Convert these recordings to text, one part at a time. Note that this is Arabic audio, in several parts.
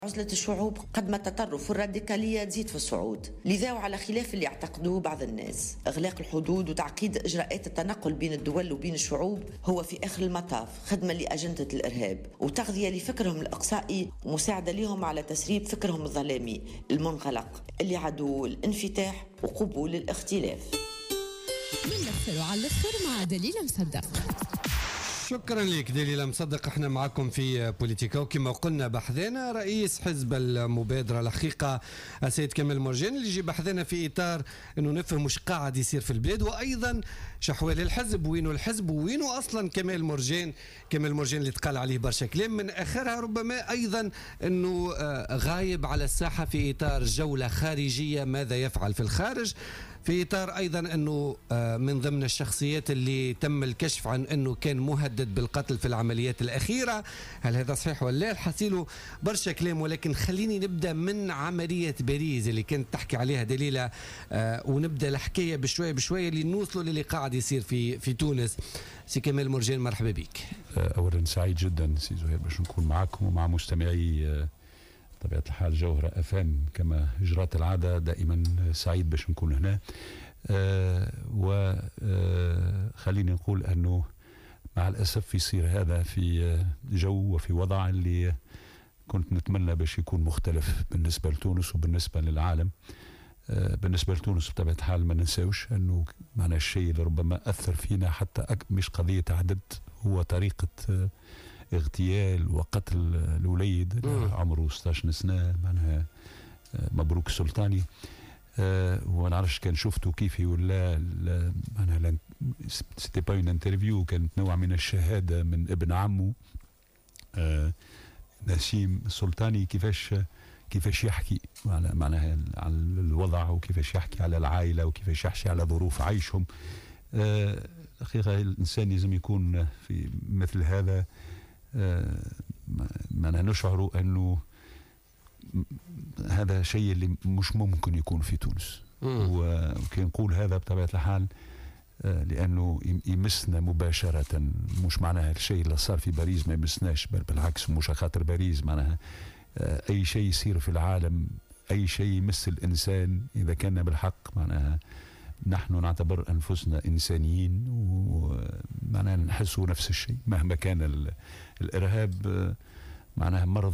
عزلة الشعوب قد ما التطرف والراديكالية تزيد في الصعود، لذا وعلى خلاف اللي يعتقدوه بعض الناس إغلاق الحدود وتعقيد إجراءات التنقل بين الدول وبين الشعوب هو في آخر المطاف خدمة لأجندة الإرهاب وتغذية لفكرهم الإقصائي ومساعدة لهم على تسريب فكرهم الظلامي المنغلق اللي عدو الانفتاح وقبول الاختلاف. من الأخر على الأخر مع دليل مصدق. شكرا لك دليل مصدق. احنا معكم في بوليتيكا، وكما قلنا بحثنا رئيس حزب المبادرة الحقيقة السيد كمال مرجان اللي يجي بحثنا في إطار أنه نفهم وش قاعد يصير في البلاد، وأيضا شحوال الحزب، وينه الحزب وينه أصلا كمال مرجان اللي تقال عليه برشا كلام، من آخرها ربما أيضا أنه غايب على الساحة في إطار جولة خارجية، ماذا يفعل في الخارج، في إطار أيضا أنه من ضمن الشخصيات اللي تم الكشف عن أنه كان مهدد بالقتل في العمليات الأخيرة. هل هذا صحيح ولا لا؟ الحصيل برشا كلام، ولكن خليني نبدأ من عملية باريس اللي كانت تحكي عليها دليلة، ونبدأ الحكاية بشوية بشوية اللي نوصلوا للي قاعد يصير في تونس. سي كمال مرجان مرحبا بك. أولا سعيد جدا سي زهير باش نكون معكم ومع مستمعي طبيعة الحال جوهرة أفام كما إجرات العادة، دائما سعيد باش نكون هنا. وخليني نقول أنه مع الأسف يصير هذا في جو وفي وضع اللي كنت نتمنى باش يكون مختلف بالنسبة لتونس وبالنسبة للعالم. بالنسبة لتونس بطبيعة الحال ما ننساوش أنه معنا الشيء اللي ربما أثر فينا حتى مش قضية عدد، هو طريقة اغتيال وقتل الوليد عمره 16 سنة معناها مبروك السلطاني. وما نعرفش كان شفته كيف ولا معناها سيتي با اون انترفيو، كانت نوع من الشهادة من ابن عمه نسيم السلطاني كيفاش يحكي معناها على الوضع، وكيفاش يحكي على العائلة، وكيفاش يحكي على ظروف عيشهم. الحقيقة الإنسان لازم يكون في مثل هذا معناها نشعر أنه هذا شيء اللي مش ممكن يكون في تونس. وكي نقول هذا بطبيعة الحال لأنه يمسنا مباشرة، مش معناها الشيء اللي صار في باريس ما يمسناش، بل بالعكس مش خاطر باريس، معناها أي شيء يصير في العالم، أي شيء يمس الإنسان إذا كان بالحق معناها نحن نعتبر أنفسنا إنسانيين، ومعناها نحسوا نفس الشيء مهما كان الإرهاب معناها مرض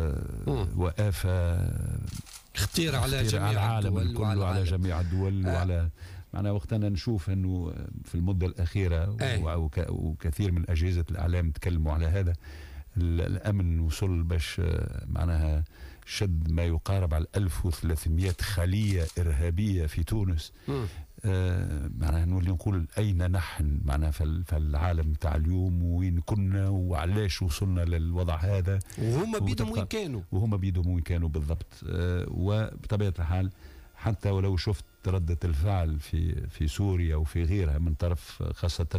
وآفة خطيرة على جميع العالم كله، على جميع الدول. وعلى معناها وقتنا نشوف أنه في المدة الأخيرة وكثير من أجهزة الإعلام تكلموا على هذا، الأمن وصل باش معناها شد ما يقارب على 1300 خلية إرهابية في تونس. معناها نولي نقول أين نحن معناها في العالم تاع اليوم، وين كنا وعلاش وصلنا للوضع هذا، وهم بيدهم وين كانوا بالضبط. وبطبيعة الحال حتى ولو شفت ردة الفعل في سوريا وفي غيرها من طرف خاصة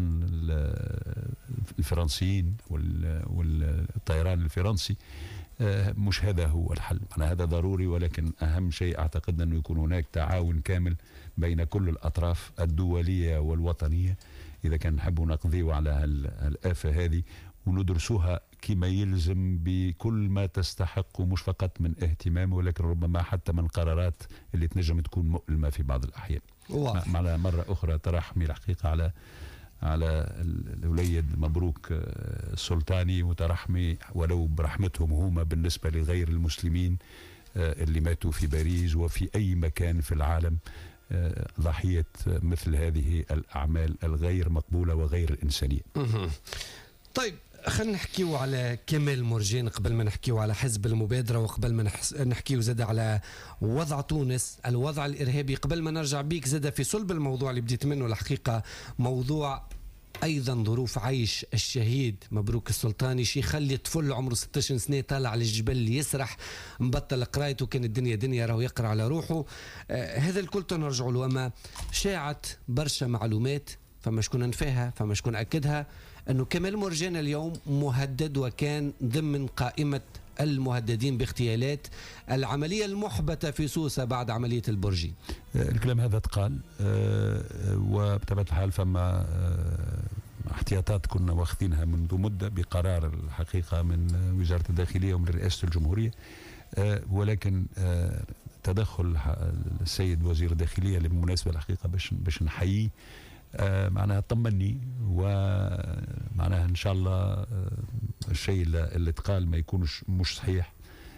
الفرنسيين والطيران الفرنسي، مش هذا هو الحل. أنا هذا ضروري، ولكن أهم شيء أعتقد أنه يكون هناك تعاون كامل بين كل الأطراف الدولية والوطنية إذا كان نحب نقضي على الآفة هذه وندرسوها كما يلزم بكل ما تستحق، مش فقط من اهتمام ولكن ربما حتى من قرارات اللي تنجم تكون مؤلمة في بعض الأحيان. مع مرة أخرى ترحمي الحقيقة على الوليد مبروك السلطاني، وترحمي ولو برحمتهم هما بالنسبة لغير المسلمين اللي ماتوا في باريس وفي أي مكان في العالم ضحية مثل هذه الأعمال الغير مقبولة وغير الإنسانية. طيب خلينا نحكيو على كمال مرجان قبل ما نحكيو على حزب المبادرة، وقبل ما نحكيو زاد على وضع تونس، الوضع الإرهابي، قبل ما نرجع بيك زاد في صلب الموضوع اللي بديت منه الحقيقة، موضوع أيضا ظروف عيش الشهيد مبروك السلطاني، شي يخلي طفل عمره 16 سنة طالع على الجبل يسرح مبطل قرايته، كان الدنيا دنيا راهو يقرأ على روحه. هذا الكل تنرجع له، وما شاعت برشا معلومات، فما شكون نفاها فما شكون أكدها، أنه كمال مرجان اليوم مهدد وكان ضمن قائمة المهددين باغتيالات العملية المحبطة في سوسة بعد عملية البرجي. الكلام هذا تقال، وبطبيعة الحال فما احتياطات كنا واخذينها منذ مدة بقرار الحقيقة من وزارة الداخلية ومن رئاسة الجمهورية ولكن تدخل السيد وزير الداخلية اللي بالمناسبة الحقيقة باش نحييه، معناها طمني، ومعناها إن شاء الله الشيء اللي اتقال ما يكونش مش صحيح،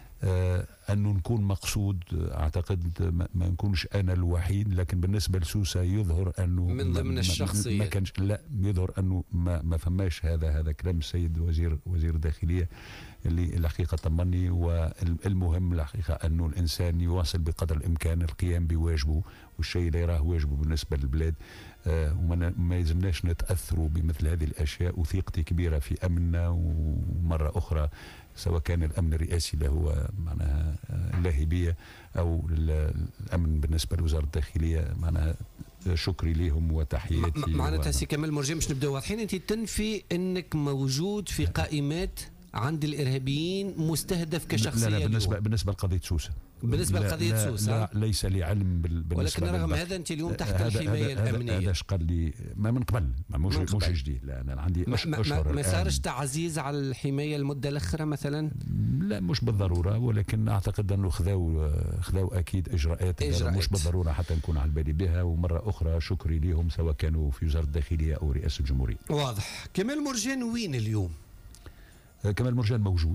أنه نكون مقصود. أعتقد ما نكونش أنا الوحيد، لكن بالنسبة لسوسة يظهر أنه من ضمن الشخصية ما كانش، لا يظهر أنه ما فماش هذا كلام السيد وزير الداخلية اللي الحقيقة طمني. والمهم الحقيقة أنه الإنسان يواصل بقدر الإمكان القيام بواجبه، والشيء اللي يراه واجبه بالنسبة للبلاد، وما يلزمناش نتأثروا بمثل هذه الأشياء. وثيقتي كبيرة في أمننا، ومرة أخرى سواء كان الأمن الرئاسي اللي هو معناها اللاهبية أو الأمن بالنسبة لوزارة الداخلية، معناها شكري لهم وتحياتي. معناتها سي كمال مرجان باش نبداو واضحين، أنت تنفي أنك موجود في قائمات عند الإرهابيين مستهدف كشخصية؟ لا بالنسبة لقضية سوسة، بالنسبة لقضية سوسة لا ليس لي علم بالنسبة، ولكن رغم هذا أنت اليوم تحت الحماية الأمنية. هذا قال لي ما من قبل، مش جديد. لا أنا عندي أشهر. ما صارش تعزيز على الحماية المدة الأخرى مثلا؟ لا مش بالضرورة، ولكن أعتقد أنه خذوا أكيد إجراءات مش بالضرورة حتى نكون على بالي بها. ومرة أخرى شكري لهم سواء كانوا في وزارة الداخلية أو رئاسة الجمهورية. واضح. كمال مرجان وين اليوم؟ كمال مرجان موجود،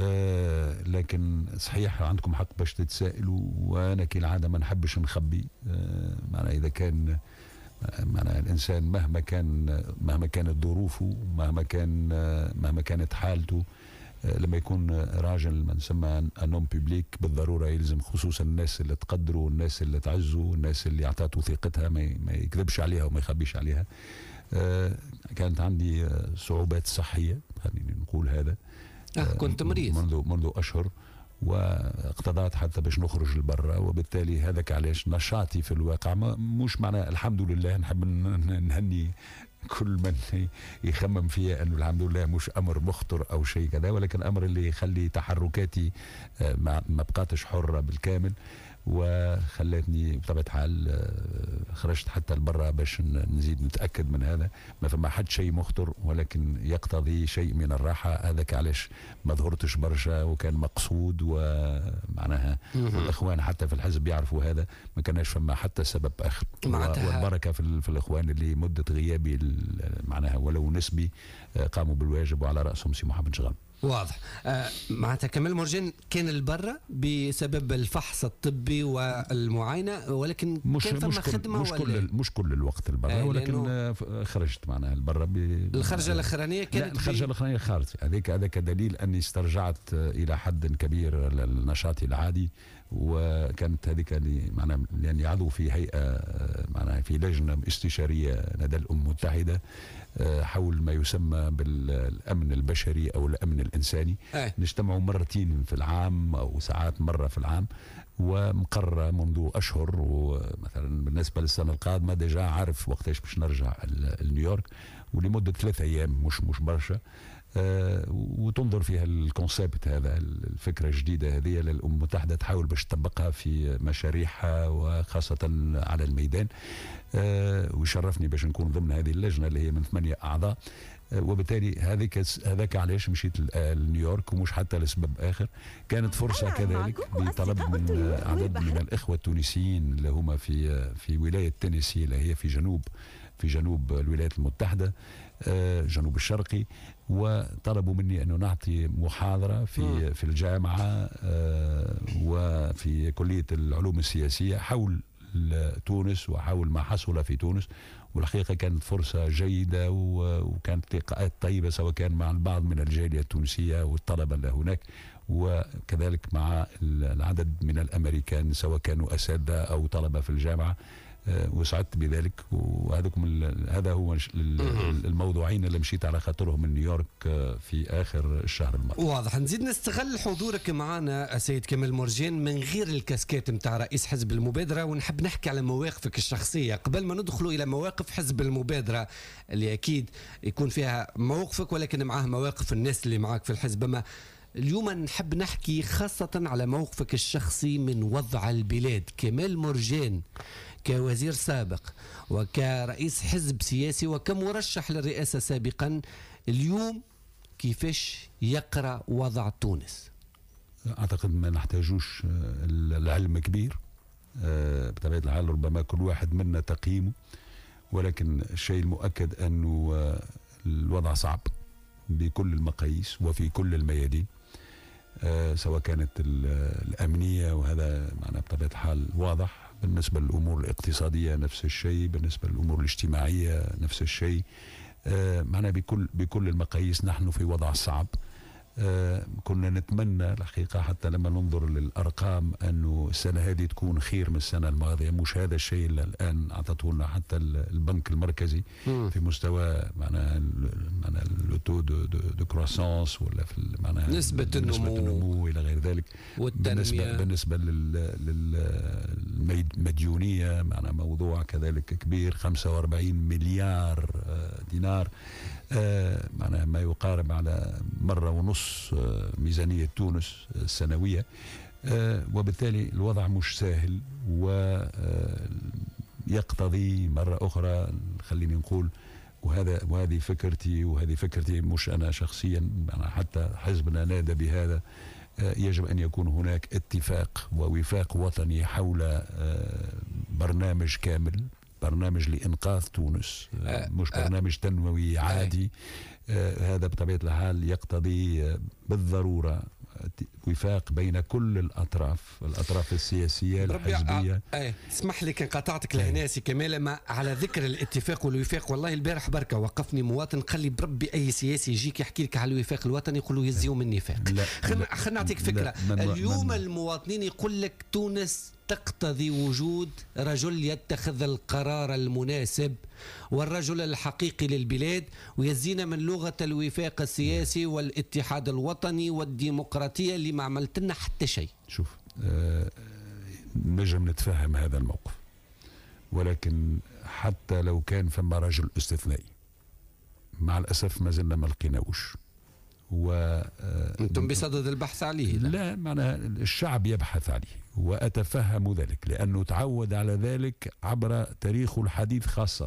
لكن صحيح عندكم حق باش تتسائلوا، وانا كالعاده ما نحبش نخبي. معناها اذا كان معناها الانسان مهما كانت ظروفه، مهما كانت حالته، لما يكون راجل ما نسمى انوم بيبليك بالضروره يلزم، خصوصا الناس اللي تقدروا والناس اللي تعزوا والناس اللي اعطته ثقتها ما يكذبش عليها وما يخبيش عليها. كانت عندي صعوبات صحية، خليني نقول هذا. كنت مريض منذ أشهر، واقتضت حتى باش نخرج لبرا، وبالتالي هذاك علاش نشاطي في الواقع مش معناه الحمد لله. نحب نهني كل من يخمم فيها أنه الحمد لله مش أمر مخطر أو شيء كذا، ولكن أمر اللي يخلي تحركاتي ما بقاتش حرة بالكامل، وخلتني بطبيعة الحال خرجت حتى لبرا باش نزيد نتأكد من هذا. ما فما حد شيء مخطر، ولكن يقتضي شيء من الراحة. هذاك علاش ما ظهرتش برشا، وكان مقصود، ومعناها الإخوان حتى في الحزب يعرفوا هذا، ما كانش فما حتى سبب آخر. والبركة في الإخوان اللي مدة غيابي معناها ولو نسبي قاموا بالواجب، وعلى رأسهم سي محمد شغال. واضح. معناتها كمال مرجان كان البرة بسبب الفحص الطبي والمعاينة، ولكن كان ثم خدمة مش كل الوقت البرة، ولكن خرجت معناها البرة الخرجة الأخرانية كانت الخرجة الأخرانية خارج. هذاك دليل أني استرجعت إلى حد كبير لنشاطي العادي. وكانت هذيك اللي معناها يعني عضو في هيئة معناها في لجنة استشارية لدى الأمم المتحدة حول ما يسمى بالأمن البشري أو الأمن الإنساني. نجتمع مرتين في العام أو ساعات مرة في العام، ومقررة منذ أشهر. ومثلا بالنسبة للسنة القادمة ديجا عارف وقتاش باش نرجع لنيويورك، ولمدة 3 أيام مش برشا. وتنظر فيها الكونسيبت هذا، الفكرة الجديدة هذه للأمم المتحدة، تحاول باش تطبقها في مشاريعها وخاصة على الميدان. ويشرفني باش نكون ضمن هذه اللجنة اللي هي من 8 أعضاء. وبالتالي هذاك علاش مشيت لنيويورك، ومش حتى لسبب آخر. كانت فرصة كذلك بطلب من عدد من الإخوة التونسيين اللي هم في ولاية تينيسي اللي هي في جنوب الولايات المتحدة، جنوب الشرقي، وطلبوا مني أنه نعطي محاضرة في الجامعة وفي كلية العلوم السياسية حول تونس وحول ما حصل في تونس. والحقيقة كانت فرصة جيدة، وكانت لقاءات طيبة سواء كان مع البعض من الجالية التونسية والطلبة اللي هناك، وكذلك مع العدد من الأمريكان سواء كانوا أساتذة أو طلبة في الجامعة. وسعدت بذلك. هذا هو الموضوعين اللي مشيت على خاطرهم من نيويورك في آخر الشهر الماضي. واضح. نزيد نستغل حضورك معنا السيد كمال مرجان من غير الكاسكات متاع رئيس حزب المبادرة، ونحب نحكي على مواقفك الشخصية قبل ما ندخلوا إلى مواقف حزب المبادرة اللي أكيد يكون فيها مواقفك، ولكن معاه مواقف الناس اللي معاك في الحزب. أما اليوم نحب نحكي خاصة على موقفك الشخصي من وضع البلاد. كمال مرجان كوزير سابق وكرئيس حزب سياسي وكمرشح للرئاسة سابقا، اليوم كيفاش يقرأ وضع تونس؟ اعتقد ما نحتاجوش العلم كبير، بطبيعه الحال ربما كل واحد منا تقييمه، ولكن الشيء المؤكد انه الوضع صعب بكل المقاييس وفي كل الميادين، سواء كانت الامنيه، وهذا معناه بطبيعه الحال واضح، بالنسبه للامور الاقتصاديه نفس الشيء، بالنسبه للامور الاجتماعيه نفس الشيء، معناه بكل المقاييس نحن في وضع صعب. كنا نتمنى الحقيقة حتى لما ننظر للأرقام أنه السنة هذه تكون خير من السنة الماضية، مش هذا الشيء اللي الآن أعطته لنا حتى البنك المركزي في مستوى معناها لو دو كروسانس، ولا في معناها نسبة النمو إلى غير ذلك، بالنسبة للمديونية معناها موضوع كذلك كبير، 45 مليار دينار، معناها ما يقارب على مرة ونص ميزانية تونس السنوية، وبالتالي الوضع مش سهل، ويقتضي مرة أخرى خليني نقول، وهذه فكرتي مش أنا شخصيا، حتى حزبنا نادى بهذا، يجب أن يكون هناك اتفاق ووفاق وطني حول برنامج كامل، برنامج لإنقاذ تونس، مش برنامج تنموي عادي. هذا بطبيعة الحال يقتضي بالضرورة وفاق بين كل الأطراف السياسية الحزبية. اسمح لي كان قاطعتك لهناسي كمال، ما على ذكر الاتفاق والوفاق، والله البارح بركة وقفني مواطن قال لي بربي أي سياسي يجيك يحكي لك على الوفاق الوطني يقول له يزيو من النفاق. خلينا نعطيك فكرة، اليوم المواطنين يقول لك تونس تقتضي وجود رجل يتخذ القرار المناسب والرجل الحقيقي للبلاد، ويزينا من لغة الوفاق السياسي والاتحاد الوطني والديمقراطية اللي ما عملت لنا حتى شيء. شوف، نجم نتفهم هذا الموقف، ولكن حتى لو كان فما رجل استثنائي مع الأسف ما زلنا ما لقيناوش، أنتم بصدد البحث عليه؟ لا، معناها الشعب يبحث عليه، وأتفهم ذلك لأنه تعود على ذلك عبر تاريخه الحديث خاصة.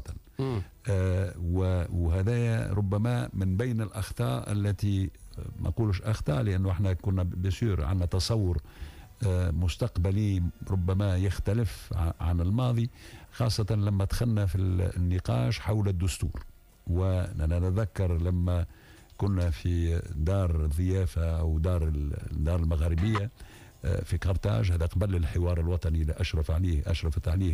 وهذا ربما من بين الأخطاء التي ما أقولش أخطاء، لأنه احنا كنا بسير عنا تصور مستقبلي ربما يختلف عن الماضي، خاصة لما دخلنا في النقاش حول الدستور. وأنا نتذكر لما كنا في دار ضيافة أو دار المغاربية في قرطاج، هذا قبل الحوار الوطني اللي أشرفت عليه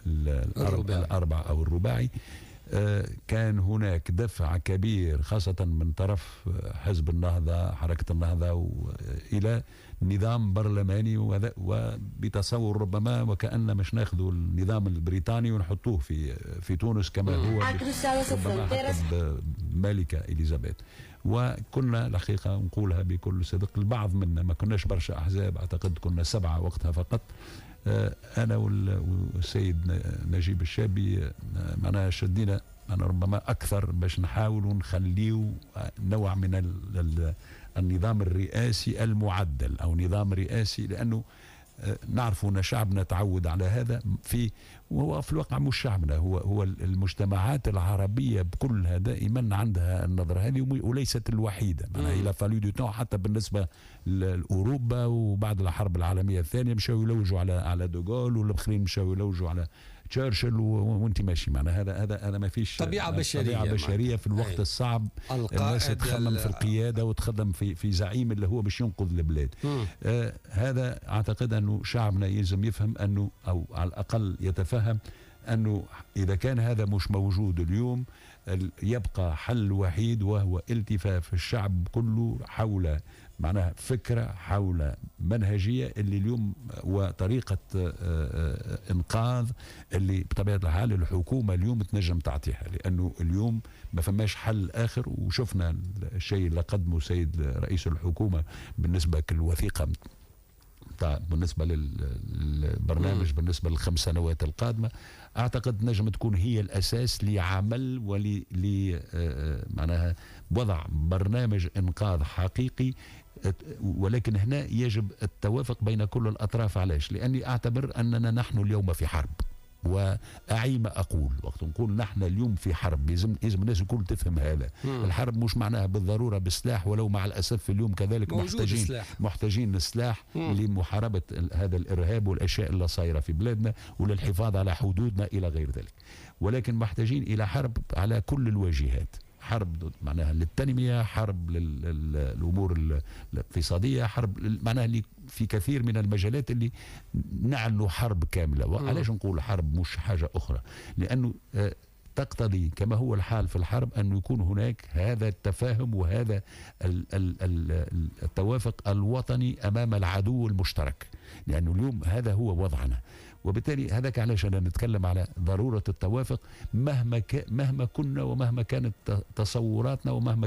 الأربع أو الرباعي، كان هناك دفع كبير خاصة من طرف حزب النهضة، حركة النهضة، إلى نظام برلماني، وبتصور ربما وكأن مش ناخذوا النظام البريطاني ونحطوه في تونس كما هو ربما حتى بملكة إليزابيث. وكنا الحقيقة نقولها بكل صدق، البعض منا ما كناش برشا أحزاب، أعتقد كنا 7 وقتها فقط، أنا والسيد نجيب الشابي، معناها شدينا أنا ربما أكثر باش نحاول نخليه نوع من النظام الرئاسي المعدل أو نظام رئاسي، لأنه نعرف أن شعبنا تعود على هذا، وهو في الواقع مش شعبنا، هو المجتمعات العربية بكلها دائما عندها النظرة هذه، وليست الوحيدة. معناها إلى فالو دو تون حتى بالنسبة لأوروبا، وبعد الحرب العالمية الثانية مشاو يلوجوا على دوغول، والآخرين مشاو يلوجوا على تشرشل، وانت ماشي معنا. هذا ما فيش طبيعة بشرية في الوقت الصعب. الناس تخمم في القيادة وتخدم في زعيم اللي هو باش ينقذ البلاد. هذا أعتقد أنه شعبنا يلزم يفهم أنه، أو على الأقل يتفهم أنه إذا كان هذا مش موجود اليوم، يبقى حل وحيد، وهو التفاف الشعب كله حول معناها فكرة، حول منهجية اللي اليوم وطريقة إنقاذ اللي بطبيعة الحال الحكومة اليوم تنجم تعطيها، لأنه اليوم ما فماش حل آخر. وشفنا الشيء اللي قدمه سيد رئيس الحكومة بالنسبة للوثيقة بالنسبة للبرنامج بالنسبة ل5 سنوات القادمة، أعتقد نجم تكون هي الأساس لعمل معناها وضع برنامج إنقاذ حقيقي. ولكن هنا يجب التوافق بين كل الأطراف. علاش؟ لأني أعتبر أننا نحن اليوم في حرب، وأعي ما أقول وقت نقول نحن اليوم في حرب. يلزم الناس الكل تفهم هذا. الحرب مش معناها بالضرورة بالسلاح، ولو مع الأسف اليوم كذلك محتاجين السلاح لمحاربة هذا الإرهاب والأشياء اللي صايرة في بلادنا وللحفاظ على حدودنا إلى غير ذلك. ولكن محتاجين إلى حرب على كل الواجهات، حرب معناها للتنمية، حرب للأمور الاقتصادية، حرب معناها في كثير من المجالات اللي نعلنوا حرب كاملة. وعلاش نقول حرب مش حاجة أخرى؟ لأنه تقتضي كما هو الحال في الحرب أن يكون هناك هذا التفاهم وهذا التوافق الوطني أمام العدو المشترك، لأنه اليوم هذا هو وضعنا. وبالتالي هذاك علاش أنا نتكلم على ضرورة التوافق مهما كنا ومهما كانت تصوراتنا ومهما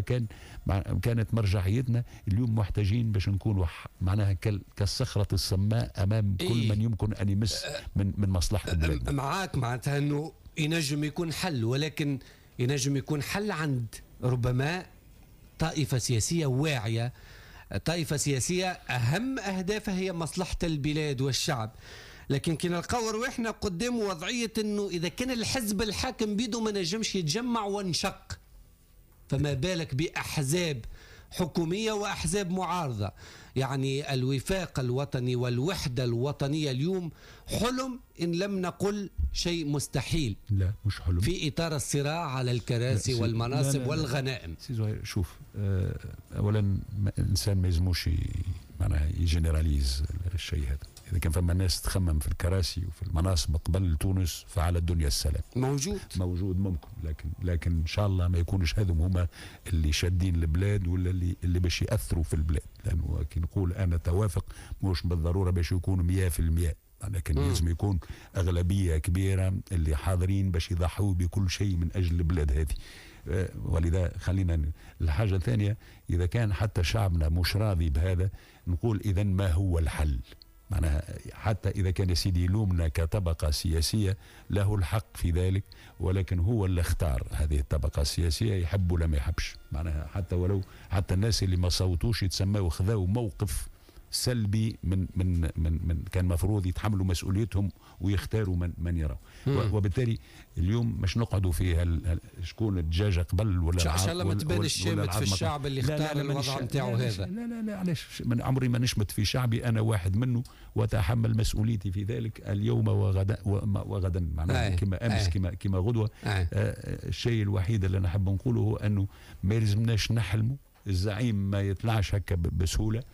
كانت مرجعيتنا. اليوم محتاجين باش نكونوا معناها كالصخرة الصماء أمام كل من يمكن أن يمس من مصلحة البلاد. معاك معناتها أنه ينجم يكون حل، ولكن ينجم يكون حل عند ربما طائفة سياسية واعية، طائفة سياسية أهم أهدافها هي مصلحة البلاد والشعب. لكن كي نلقاو رواحنا قدام وضعية أنه إذا كان الحزب الحاكم بيده ما نجمش يتجمع وانشق، فما بالك بأحزاب حكومية وأحزاب معارضة. يعني الوفاق الوطني والوحدة الوطنية اليوم حلم إن لم نقل شيء مستحيل. لا مش حلم، في إطار الصراع على الكراسي والمناصب لا والغنائم. شوف، أولا الإنسان ما يلزموش معناها يجنراليز الشيء هذا. إذا كان فما ناس تخمم في الكراسي وفي المناصب قبل تونس فعلى الدنيا السلام. موجود ممكن، لكن إن شاء الله ما يكونش هذم هما اللي شادين البلاد ولا اللي باش يأثروا في البلاد. لأنه كي نقول أنا توافق مش بالضرورة باش يكون 100%، لكن لازم يكون أغلبية كبيرة اللي حاضرين باش يضحوا بكل شيء من أجل البلاد هذه. ولذا خلينا الحاجة الثانية، إذا كان حتى شعبنا مش راضي بهذا نقول إذن ما هو الحل؟ معناها حتى إذا كان يا سيدي يلومنا كطبقة سياسية له الحق في ذلك، ولكن هو اللي اختار هذه الطبقة السياسية، يحب ولا ما يحبش. معناها حتى الناس اللي ما صوتوش يتسموا خذوا موقف سلبي من كان مفروض يتحملوا مسؤوليتهم ويختاروا من يروا. وبالتالي اليوم مش نقعدوا في شكون الدجاجه قبل ولا ان شاء الله ما تبان الشامت في الشعب اللي اختار الوضع نتاعو هذا. لا علاش من عمري ما نشمت في شعبي، انا واحد منه واتحمل مسؤوليتي في ذلك اليوم وغدا معناها كما امس كما غدوه. الشيء الوحيد اللي انا نحب نقوله هو انه ما يلزمناش نحلموا. الزعيم ما يطلعش هكا بسهوله،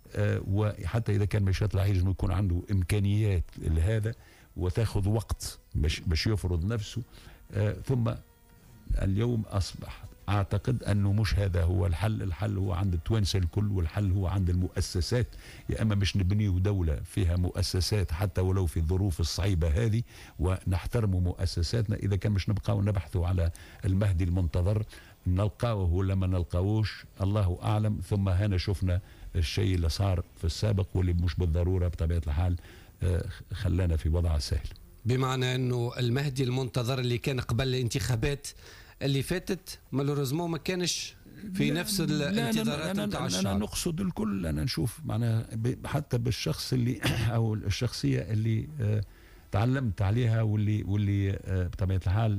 وحتى إذا كان مش يطلع يجب يكون عنده إمكانيات لهذا وتأخذ وقت باش يفرض نفسه. ثم اليوم أصبح أعتقد أنه مش هذا هو الحل هو عند التوانسة الكل، والحل هو عند المؤسسات. يا أما مش نبنيه دولة فيها مؤسسات حتى ولو في الظروف الصعيبة هذه ونحترموا مؤسساتنا. إذا كان مش نبقى ونبحثوا على المهدي المنتظر، نلقاوه ولا ما نلقاوش الله أعلم. ثم هنا شفنا الشيء اللي صار في السابق واللي مش بالضرورة بطبيعة الحال خلانا في وضع سهل. بمعنى أنه المهدي المنتظر اللي كان قبل الانتخابات اللي فاتت مالوريزمون ما كانش في نفس الانتظارات نتاع الشعب. أنا نقصد الكل. أنا نشوف معناها حتى بالشخص اللي أو الشخصية اللي تعلمت عليها واللي بطبيعة الحال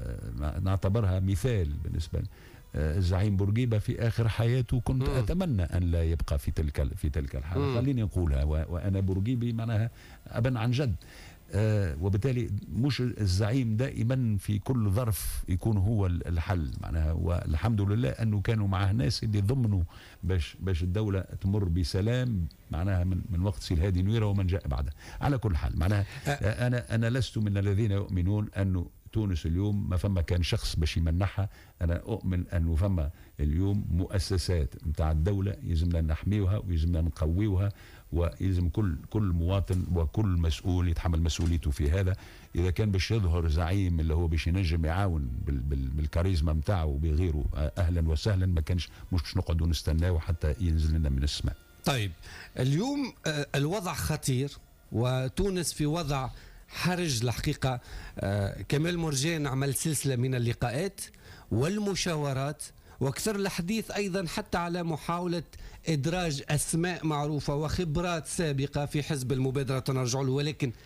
نعتبرها مثال بالنسبة لي. الزعيم بورقيبة في آخر حياته كنت أتمنى أن لا يبقى في تلك الحالة. خليني أقولها، وأنا بورقيبي معناها أبا عن جد. وبالتالي مش الزعيم دائما في كل ظرف يكون هو الحل معناها. والحمد لله أنه كانوا معه ناس اللي ضمنوا باش الدولة تمر بسلام معناها من وقت سي الهادي نويرة ومن جاء بعده. على كل حال معناها أنا لست من الذين يؤمنون أنه تونس اليوم ما فما كان شخص باش يمنحها. أنا أؤمن أنه فما اليوم مؤسسات متاع الدولة يلزمنا نحميوها ويلزمنا نقويوها، ويلزم كل مواطن وكل مسؤول يتحمل مسؤوليته في هذا. إذا كان باش يظهر زعيم اللي هو باش ينجم يعاون بالكاريزما متاعه وبغيره أهلا وسهلا، ما كانش مش باش نقعدوا نستناه حتى ينزل لنا من السماء. طيب اليوم الوضع خطير وتونس في وضع حرج الحقيقة. كمال مرجان عمل سلسلة من اللقاءات والمشاورات، واكثر الحديث أيضا حتى على محاولة إدراج أسماء معروفة وخبرات سابقة في حزب المبادرة نرجع له، ولكن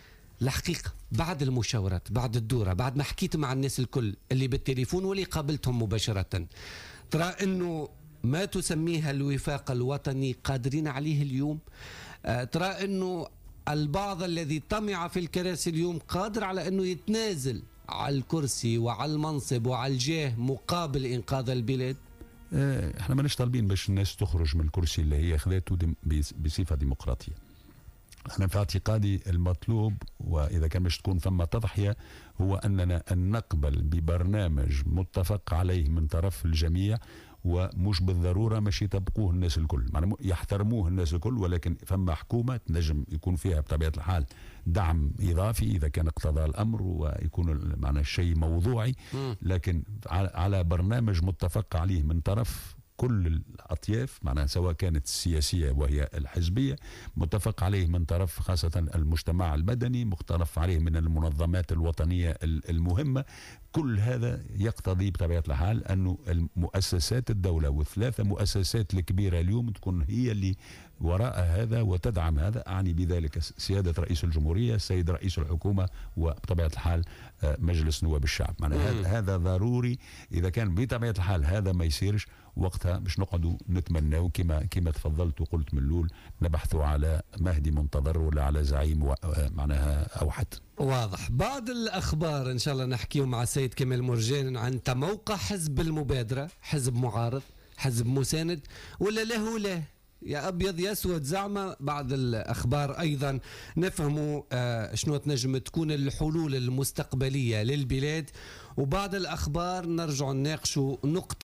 الحقيقة بعد المشاورات، بعد الدورة، بعد ما حكيت مع الناس الكل اللي بالتليفون واللي قابلتهم مباشرة، ترى أنه ما تسميها الوفاق الوطني قادرين عليه اليوم؟ ترى أنه البعض الذي طمع في الكراسي اليوم قادر على أنه يتنازل على الكرسي وعلى المنصب وعلى الجاه مقابل إنقاذ البلاد؟ احنا ماناش طالبين باش الناس تخرج من الكرسي اللي هي خذته بصفة ديمقراطية. أنا في اعتقادي المطلوب، وإذا كان باش تكون ثم تضحية، هو أننا أن نقبل ببرنامج متفق عليه من طرف الجميع، ومش بالضرورة مش يطبقوه الناس الكل، يعني يحترموه الناس الكل، ولكن فما حكومة تنجم يكون فيها بطبيعة الحال دعم إضافي إذا كان اقتضى الأمر، ويكون معنا الشيء موضوعي، لكن على برنامج متفق عليه من طرف كل الأطياف، معناها سواء كانت السياسية وهي الحزبية، متفق عليه من طرف خاصة المجتمع المدني، مختلف عليه من المنظمات الوطنية المهمة. كل هذا يقتضي بطبيعة الحال أنه المؤسسات الدولة والثلاثة مؤسسات الكبيرة اليوم تكون هي اللي وراء هذا وتدعم هذا. أعني بذلك سيادة رئيس الجمهورية، السيد رئيس الحكومة، وبطبيعة الحال مجلس نواب الشعب. هذا ضروري. إذا كان بطبيعة الحال هذا ما يصيرش، وقتها مش نقعدوا نتمناو كما تفضلت وقلت من الأول، نبحثوا على مهدي منتظر ولا على زعيم معناها أوحد. واضح. بعض الأخبار إن شاء الله نحكيه مع السيد كمال مرجان عن تموقع حزب المبادرة، حزب معارض، حزب مساند، ولا لا يا أبيض يا أسود زعمة. بعض الأخبار أيضا نفهموا شنو تنجم تكون الحلول المستقبلية للبلاد، وبعض الأخبار نرجع نناقشوا نقطة